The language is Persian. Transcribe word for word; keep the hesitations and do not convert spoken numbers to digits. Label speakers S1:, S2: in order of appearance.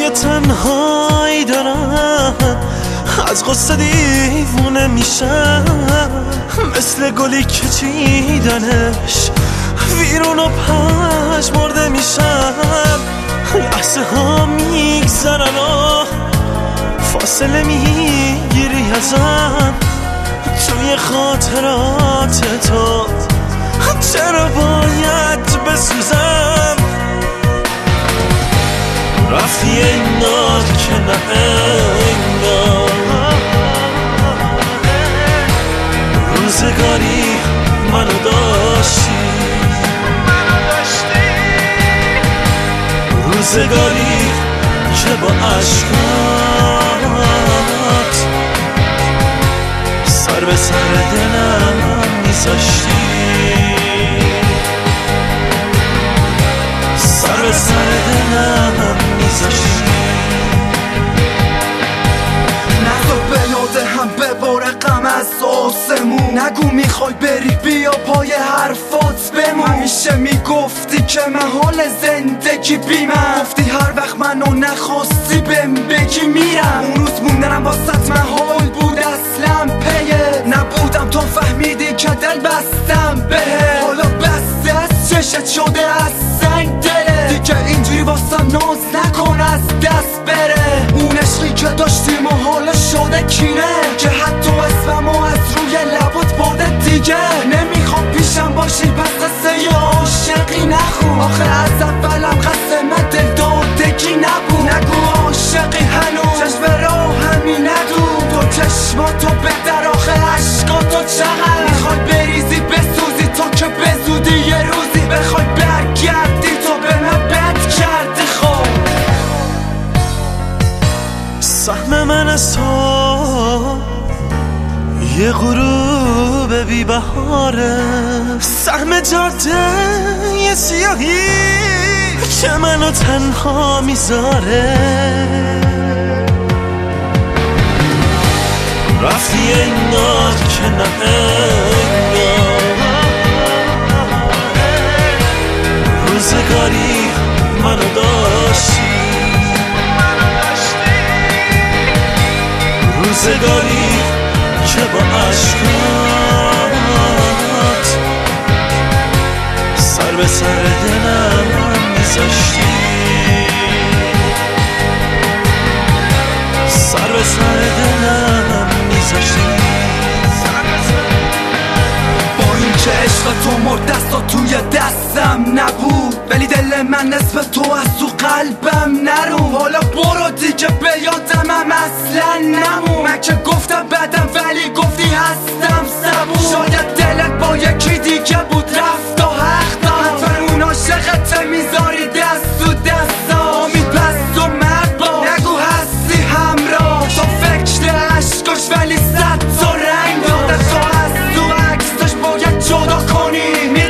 S1: یه تنهایی دارم، از غصه دیوونه میشم، مثل گلی که چیدنش ویرون و پژمرده میشم. لحظه ها میگذرن و فاصله میگیری ازم، توی خاطرات تو چرا باید بسوزم؟ رفتی انگار که نه انگار، روزگاری منو داشتی، روزگاری که با عشقات سر به سر دلم میذاشتی، سر به سر دلم میذاشتی.
S2: نذار به یاد هم بباره غم از آسمون، نگو میخوای بری بیا پای حرفات بمون. همیشه میگفتی که محال زندگی بی من، گفتی هر وقت منو نخواستی بهم بگی میرم. اون روز موندنم واسط محال بود اصلا پیه، نبودم تو فهمیدی که دل بستم بهه. حالا بسته از چشت شده از سنگ دله، دیگه اینجوری واسم ناز نکن از دست بره. اون عشقی که داشتیم و حالا شده کینه، که حتی اسممو از روی لبات برده دیگه. نمیخوام پیشم باشی پس قصه ی عاشقی نخون، آخه از اولم قسمت دل دادگی نبود. نگو عاشقی هنوز چشم راه همی ندو، تو چشماتو بدر آخه عشقاتو چقدر میخوای بریزی بسوزی تا که بزودی یه روزی بخوای برگردی تو به من بد کردی. خب
S1: سهم من از تو یه غروب بی بهاره، سهم جاده یه سیاهی که منو تنها میذاره. رفتی انگار که نه انگار، روزگاری منو داشتی، روزگاری که با عشقات سر به سر دلم میذاشتی، سر به سر دلم میذاشتی.
S2: با این که عشق تو مرد دستا توی دستم نبود، ولی دل من نصف تو از تو قلبم نرو. حالا برو دیگه به یادمم اصلا نمون، من که گفتم بدم ولی گفتی هستم صبور. شاید دلت با یکی دیگه بود رفت و حق داد، حتما اون عاشقت میذاری دست تو دستا. امید پس تو مرد با نگو هستی همراه، تو فکر عشقاش ولی صد تا رنگ داد. تو از تو عکس داشت باید جدا کنی،